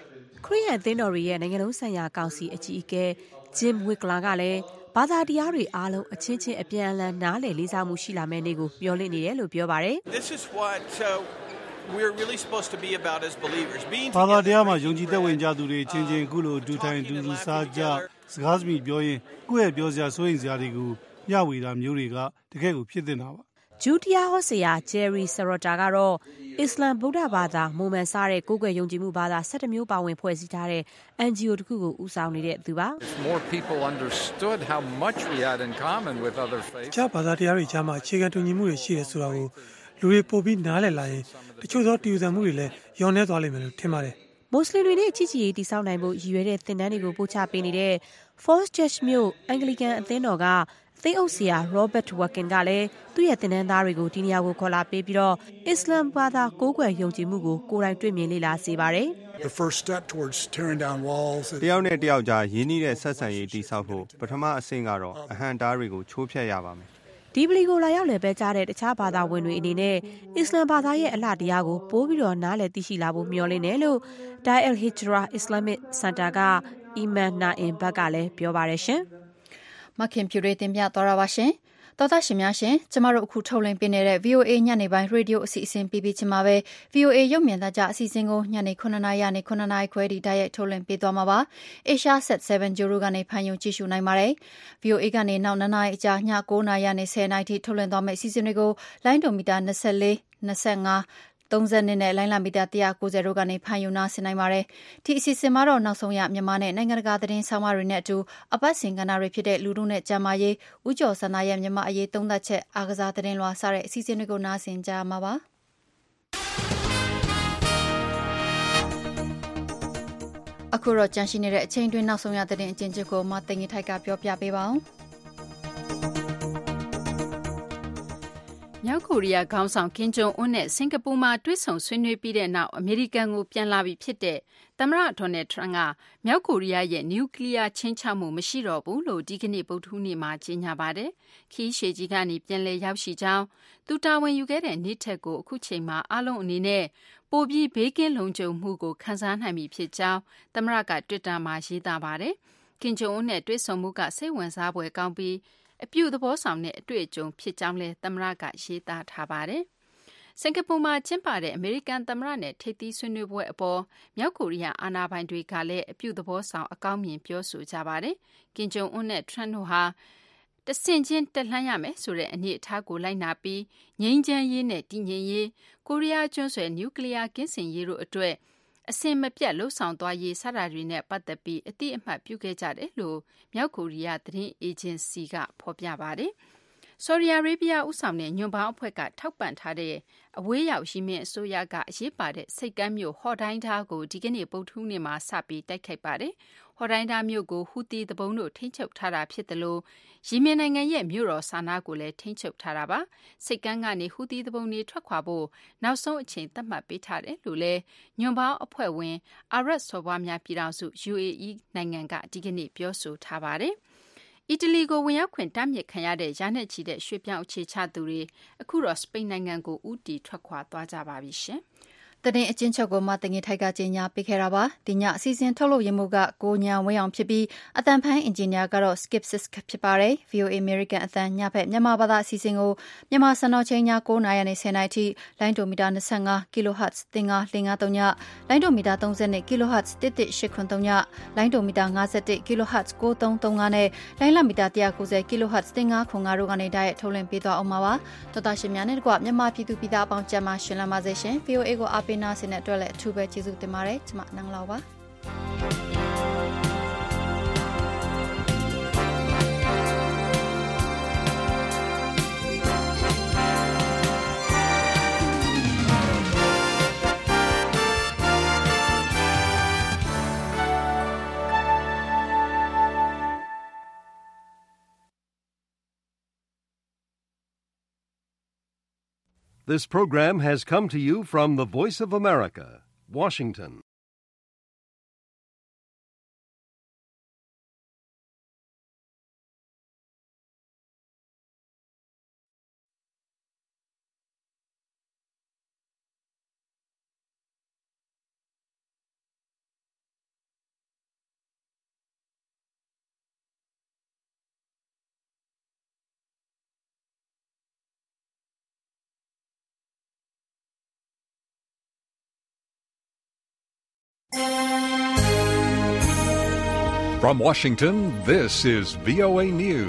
ခရစ်ယာန်အသင်းတော်ရဲ့နိုင်ငံလုံးဆိုင်ရာကောင်စီအကြီးအကဲ Jim Wickler ကလည်းဘာသာတရားတွေအားလုံးအချင်းချင်းအပြန်အလှန်နားလည်လေးစားမှုရှိလာမယ့်နေ့ကိုမျှော်လင့်နေတယ်လို့ပြောပါတယ်။ This is what we're really supposed to be about as believers. Being ဘာသာတရားမှာယုံကြည်သက်ဝင်ကြသူတွေချင်းချင်းအခုလိုဒူထိုင်ဒူလူစားကြစကားစမြည်ပြောရင်ကိုယ့်ရဲ့ပြောစရာစိုးရိမ်စရာတွေကိုမျှဝေတာမျိုးတွေကတကယ့်ကိုဖြစ်တင်တာပါဂျူတီယာဟောဆရာဂျယ်ရီဆရော်တာကတော့အစ္စလမ်ဗုဒ္ဓဘာသာမူမှန်စားတဲ့ကိုးကွယ်ယုံကြည်မှုဘာသာ17မျိုးပါဝင်ဖွဲ့စည်းထားတဲ့ NGO တခုကိုဦးဆောင်နေတဲ့သူပါ More people understood how much we had in common with other faiths. ကျဘာသာတရားတွေကြားမှာအခြေခံတူညီမှုတွေရှိတယ်ဆိုတာကိုလူတွေပို့ပြီးနားလည်လာရင်တချို့သောတည်ယူဆမှုတွေလည်းညှော်နှဲသွားလိမ့်မယ်လို့ထင်ပါတယ်မွတ်စလင်တွေနဲ့ချစ်ကြည်ရေးတည်ဆောက်နိုင်ဖို့ရည်ရွယ်တဲ့သင်တန်းတွေကိုပို့ချပေးနေတဲ့ Falls Church မြို့အင်္ဂလိကန်အသင်းတော်ကသိအုပ်ဆရာ Robert Wakin ကလည်းသူ့ရဲ့သင်တန်းသားတွေကိုဒီနေရာကိုခေါ်လာပေးပြီးတော့အစ္စလမ်ဘာသာကိုးကွယ်ယုံကြည်မှုကိုကိုယ်တိုင်တွေ့မြင်လေ့လာစေပါတယ် The first step towards tearing down walls တယောက်နဲ့တယောက်ကြားရင်းနှီးတဲ့ဆက်ဆံရေးတည်ဆောက်ဖို့ပထမအဆင့်ကတော့အဟံတားတွေကိုချိုးဖျက်ရပါမယ်ဒီပလီကိုလာရောက်လည်ပတ်ကြတဲ့တခြားဘာသာဝင်တွေအနေနဲ့အစ္စလမ်ဘာသာရဲ့အလှတရားကိုပိုးပြီးတော့နားလည်သိရှိလာဖို့မျှော်လင့်တယ်လို့ Dar al-Hijra Islamic Center က Iman Naim ဘက်ကလည်းပြောပါတယ်ရှင်မခင်ဖြူတွေတင်ပြသွားတာပါရှင်တော်သားရှင်များရှင်ကျမတို့အခုထုတ်လွှင့်ပေးနေတဲ့ VOA ညနေပိုင်းရေဒီယိုအစီအစဉ်ပြီးချင်ပါပဲ VOA ရုပ်မြင်သံကြားအစီအစဉ်ကိုညနေ9:00နာရီနဲ့9:00နာရီခွဲထိတိုက်ရိုက်ထုတ်လွှင့်ပေးသွားမှာပါ Asia Set 7 Joro ကနေဖန်ယုံကြည့်ရှုနိုင်ပါတယ် VOA ကနေနောက်9:00နာရီအကြာည9:00နာရီနဲ့10:00နာရီထိထုတ်လွှင့်သွားမယ့်အစီအစဉ်တွေကိုလိုင်းဒိုမီတာ24 25 30နဲ့လိုင်းလာမီတာ190တို့ကနေဖန်ယူနာဆင်နိုင်ပါတယ်။ဒီအစီအစဉ်မှာတော့နောက်ဆုံးရမြန်မာနဲ့နိုင်ငံတကာသတင်းဆောင်မတွေနဲ့အတူအပတ်စဉ်ကဏ္ဍတွေဖြစ်တဲ့လူထုနဲ့ကျန်းမာရေးဥကြော်စန္ဒရဲ့မြန်မာအရေးသုံးသပ်ချက်အားကစားသတင်းလွှာစတဲ့အစီအစဉ်တွေကိုနားဆင်ကြမှာပါ။အခုတော့ကြန့်ရှိနေတဲ့အချိန်တွင်းနောက်ဆုံးရသတင်းအကျဉ်းချုပ်ကိုမသိင်္ဂီထိုက်ကပြောပြပေးပါဦး။မြောက်ကိုရီးယားခေါင်းဆောင်ကင်ဂျုံအွန်းနဲ့စင်ကာပူမှာတွေ့ဆုံဆွေးနွေးပြီးတဲ့နောက်အမေရိကန်ကိုပြန်လာပြီဖြစ်တဲ့သမ္မတဒေါ်နယ်ထရန့်ကမြောက်ကိုရီးယားရဲ့နျူကလ িয়ার ချင်းချောက်မှုမရှိတော့ဘူးလို့ဒီကနေ့ဗုဒ္ဓဟူးနေ့မှာကြေညာပါတယ်။ခီးရှေကြီးကနေပြန်လည်ရောက်ရှိကြောင်းသူတာဝန်ယူခဲ့တဲ့နေ့ထက်ကိုအခုချိန်မှာအားလုံးအနေနဲ့ပိုပြီးဘေးကင်းလုံခြုံမှုကိုခံစားနိုင်ပြီဖြစ်ကြောင်းသမ္မတကတွစ်တာမှာရေးသားပါတယ်။ကင်ဂျုံအွန်းနဲ့တွေ့ဆုံမှုကစိတ်ဝင်စားဖွယ်ကောင်းပြီးအပြုသဘောဆောင်တဲ့အတွေ့အကြုံဖြစ်ကြောင်းလဲသမ္မတကရေးသားထားပါတယ်။စင်ကာပူမှာကျင်းပတဲ့အမေရိကန်သမ္မတနဲ့ထိပ်သီးဆွေးနွေးပွဲအပေါ်မြောက်ကိုရီးယားအာဏာပိုင်တွေကလည်းအပြုသဘောဆောင်အကောင်းမြင်ပြောဆိုကြပါတယ်။ကင်ဂျုံအွန်းနဲ့ထရန့်တို့ဟာတဆင့်ချင်းတက်လှမ်းရမယ်ဆိုတဲ့အနေအထားကိုလိုက်နာပြီးငြိမ်းချမ်းရေးနဲ့တည်ငြိမ်ရေးကိုရီးယားကျွန်းဆွယ်နျူကလ িয়ার ကင်းစင်ရေးတို့အတွက်အစင်မပြတ်လှုပ်ဆောင်သွားရေးစတာတွေနဲ့ပတ်သက်ပြီးအတိအမှတ်ပြုခဲ့ကြတယ်လို့မြောက်ကိုရီးယားသတင်းအေဂျင်စီကဖော်ပြပါတယ်။ဆော်ဒီအာရေဗျဦးဆောင်တဲ့ညွန့်ပေါင်းအဖွဲ့ကထောက်ပံ့ထားတဲ့အဝေးရောက်ရီမင်းအစိုးရကအရေးပါတဲ့စိတ်ကမ်းမြို့ဟော့ဒိုင်းဒါကိုဒီကနေ့ဗုဒ္ဓဟူးနေ့မှာစပြီးတိုက်ခိုက်ပါတယ်။ဟော့ဒိုင်းဒါမြို့ကိုဟူသီတဘုံတို့ထိန်းချုပ်ထားတာဖြစ်တယ်လို့ရီမင်းနိုင်ငံရဲ့မြို့တော်ဆာနာကိုလည်းထိန်းချုပ်ထားတာပါ။စိတ်ကမ်းကနေဟူသီတဘုံတွေထွက်ခွာဖို့နောက်ဆုံးအချိန်သတ်မှတ်ပေးထားတယ်လို့လည်းညွန့်ပေါင်းအဖွဲ့ဝင်အာရပ်စော်ဘွားများပြည်ထောင်စု UAE နိုင်ငံကဒီကနေ့ပြောဆိုထားပါတယ်။အီတလီကိုဝင်ရောက်ခွင့်တားမြစ်ခံရတဲ့ရာနဲ့ချီတဲ့ရွှေ့ပြောင်းအခြေချသူတွေအခုတော့စပိန်နိုင်ငံကိုဦးတည်ထွက်ခွာသွားကြပါပြီရှင်။သတင်းအချင်းချုပ်ကိုမသိင်္ဂီထိုက်ကကြေညာပေးခဲ့တာပါဒီညအစီအစဉ်ထုတ်လုပ်ရမှုကကိုညာဝင်းအောင်ဖြစ်ပြီးအတန်ဖန်အင်ဂျင်နီယာကတော့ Skip Sisk ဖြစ်ပါတယ် VOA American အတန်ညဖက်မြန်မာဘာသာအစီအစဉ်ကိုမြန်မာစံတော်ချိန်ည9:00နာရီနဲ့10:00နာရီထိလိုင်းဒိုမီတာ25 kHz တင်9 553ညလိုင်းဒိုမီတာ30 kHz 1183ညလိုင်းဒိုမီတာ51 kHz 9335နဲ့လိုင်းလမီတာ190 kHz တင်9 05တို့ကနေတိုက်ရိုက်ထုတ်လွှင့်ပေးသွားအောင်ပါတော်တာရှင်များနဲ့တကွမြန်မာပြည်သူပြည်သားအပေါင်းကြမ်းမှရှင်လမ်းပါစေရှင် VOA ကိုအားပေးနာဆင်တဲ့အတွက်လည်းအထူးပဲကျေးဇူးတင်ပါတယ်ကျွန်မနန်းလောက်ပါ This program has come to you from the Voice of America, Washington. From Washington, this is VOA News.